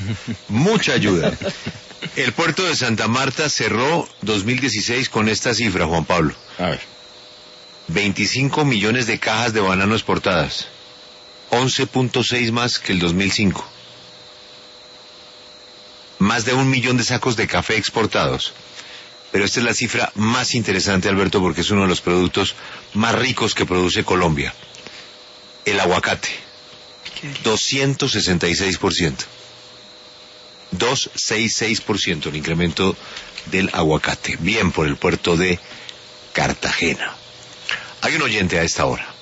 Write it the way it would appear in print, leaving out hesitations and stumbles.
Mucha ayuda. El puerto de Santa Marta cerró 2016 con esta cifra, Juan Pablo. A ver. 25 millones de cajas de banano exportadas. 11.6 más que el 2005. Más de 1 millón de sacos de café exportados. Pero esta es la cifra más interesante, Alberto, porque es uno de los productos más ricos que produce Colombia. El aguacate. 266%. 266% el incremento del aguacate. Bien por el puerto de Cartagena. Hay un oyente a esta hora.